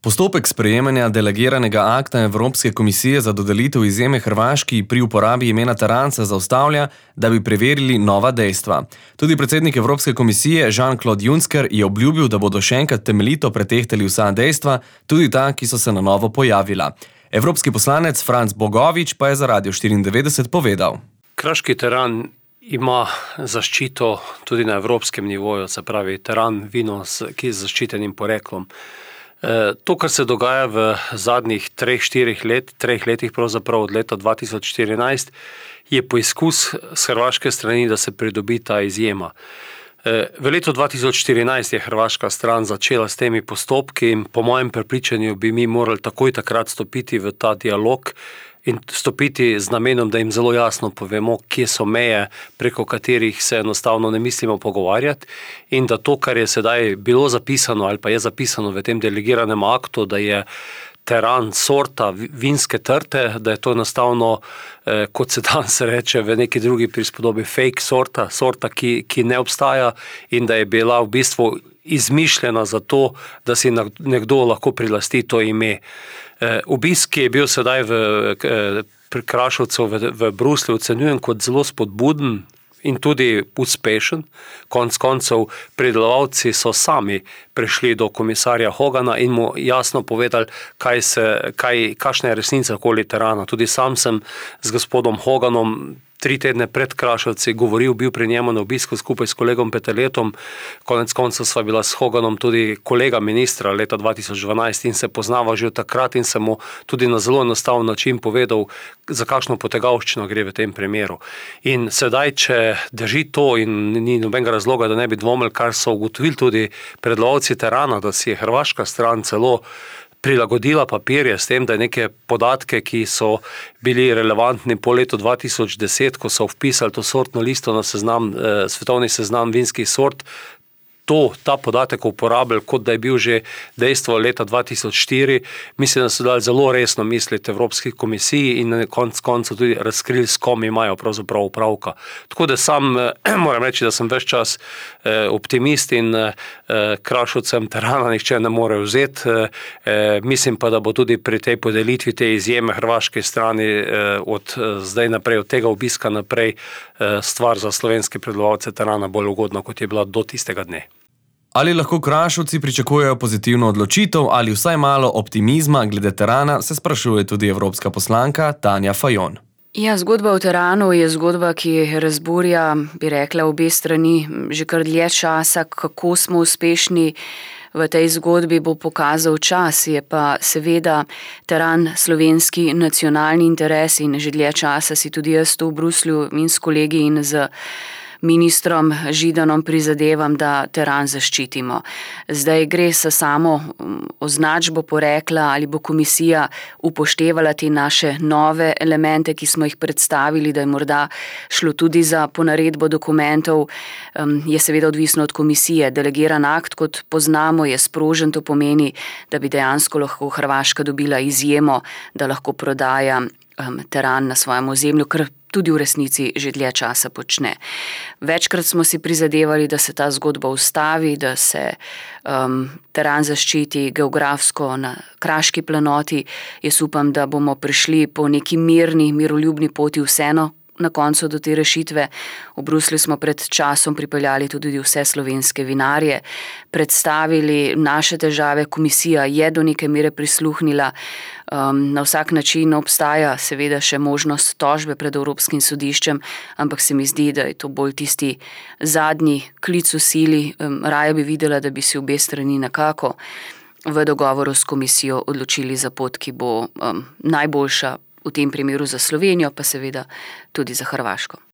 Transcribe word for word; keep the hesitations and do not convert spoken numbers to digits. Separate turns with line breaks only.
Postopek sprejemanja delegiranega akta Evropske komisije za dodelitev izjeme Hrvaški pri uporabi imena Taran se zaustavlja, da bi preverili nova dejstva. Tudi predsednik Evropske komisije Jean-Claude Juncker je obljubil, da bodo še enkrat temeljito pretehtali vsa dejstva, tudi ta, ki so se na novo pojavila. Evropski poslanec Franc Bogovič pa je za Radio štiriindevetdeset povedal.
Kraški teran ima zaščito tudi na evropskem nivoju, se pravi teran vino, ki je z zaščitenim poreklom. To, kar se dogaja v zadnjih treh, štirih let, treh letih pravzaprav od leta dva tisoč štirinajst, je poizkus s hrvaške strani, da se pridobi ta izjema. V letu dva tisoč štirinajst je hrvaška stran začela s temi postopki in po mojem prepričanju bi mi morali takoj takrat stopiti v ta dialog in stopiti z namenom, da jim zelo jasno povemo, kje so meje, preko katerih se enostavno ne mislimo pogovarjati in da to, kar je sedaj bilo zapisano ali pa je zapisano v tem delegiranem aktu, da je teran sorta vinske trte, da je to enostavno, eh, kot se danes reče v neki drugi prispodobi, fake sorta, sorta, ki, ki ne obstaja in da je bila v bistvu izmišljena za to, da si nekdo lahko prilasti to ime. Obisk, ki je bil sedaj v, pri Krašovcu v, v Bruslju, ocenjujem kot zelo spodbuden in tudi uspešen. Konec koncev pridelovalci so sami prišli do komisarja Hogana in mu jasno povedali, kaj se, kaj, kakšna je resnica okoli terana. Tudi sam sem z gospodom Hoganom tri tedne pred Krašovci govoril, bil pri njemu na obisku skupaj s kolegom Peteletom. Konec koncev sva bila s Hoganom tudi kolega ministra leta dva tisoč dvanajst in se poznava že od takrat in sem mu tudi na zelo enostaven način povedal, za kakšno potegavščino gre v tem primeru. In sedaj, če drži to in ni nobenega razloga, da ne bi dvomili, kar so ugotovili tudi predlovalci terana, da si je hrvaška stran celo prilagodila papirje s tem, da je neke podatke, ki so bili relevantni po letu dva tisoč deset, ko so vpisali to sortno listo na seznam, eh, svetovni seznam vinskih sort, to, ta podatek uporabili, kot da je bil že dejstvo leta dva tisoč štiri, mislim, da so dali zelo resno misliti Evropski komisiji in na konc koncu tudi razkrili, s kom imajo pravzaprav upravka. Tako da sam eh, moram reči, da sem ves čas eh, optimist in eh, Krašovcem terana nihče ne more vzeti. Eh, mislim pa, da bo tudi pri tej podelitvi te izjeme hrvaške strani eh, od eh, zdaj naprej, od tega obiska naprej, eh, stvar za slovenske predelovalce terana bolj ugodna, kot je bila do tistega dne.
Ali lahko Krašovci pričakujejo pozitivno odločitev ali vsaj malo optimizma glede terana, se sprašuje tudi evropska poslanka Tanja Fajon.
Ja, zgodba o teranu je zgodba, ki razburja, bi rekla, obe strani že kar dlje časa. Kako smo uspešni v tej zgodbi, bo pokazal čas, je pa seveda teran slovenski nacionalni interes in že dlje časa si tudi jaz tu v Bruslju in s kolegi in z ministrom Židanom prizadevam, da teran zaščitimo. Zdaj gre za samo označbo porekla, ali bo komisija upoštevala te naše nove elemente, ki smo jih predstavili, da je morda šlo tudi za ponaredbo dokumentov, je seveda odvisno od komisije. Delegiran akt, kot poznamo, je sprožen, to pomeni, da bi dejansko lahko Hrvaška dobila izjemo, da lahko prodaja teran na svojem ozemlju, kar tudi v resnici že dlje časa počne. Večkrat smo si prizadevali, da se ta zgodba ustavi, da se um, teran zaščiti geografsko na kraški planoti. Jaz upam, da bomo prišli po neki mirni, miroljubni poti vseeno na koncu do te rešitve. V Bruslju smo pred časom pripeljali tudi vse slovenske vinarje, predstavili naše težave, komisija je do neke mere prisluhnila. Um, na vsak način obstaja seveda še možnost tožbe pred Evropskim sodiščem, ampak se mi zdi, da je to bolj tisti zadnji klic v sili. Um, raje bi videla, da bi si obe strani nekako v dogovoru s komisijo odločili za pot, ki bo um, najboljša v tem primeru za Slovenijo, pa seveda tudi za Hrvaško.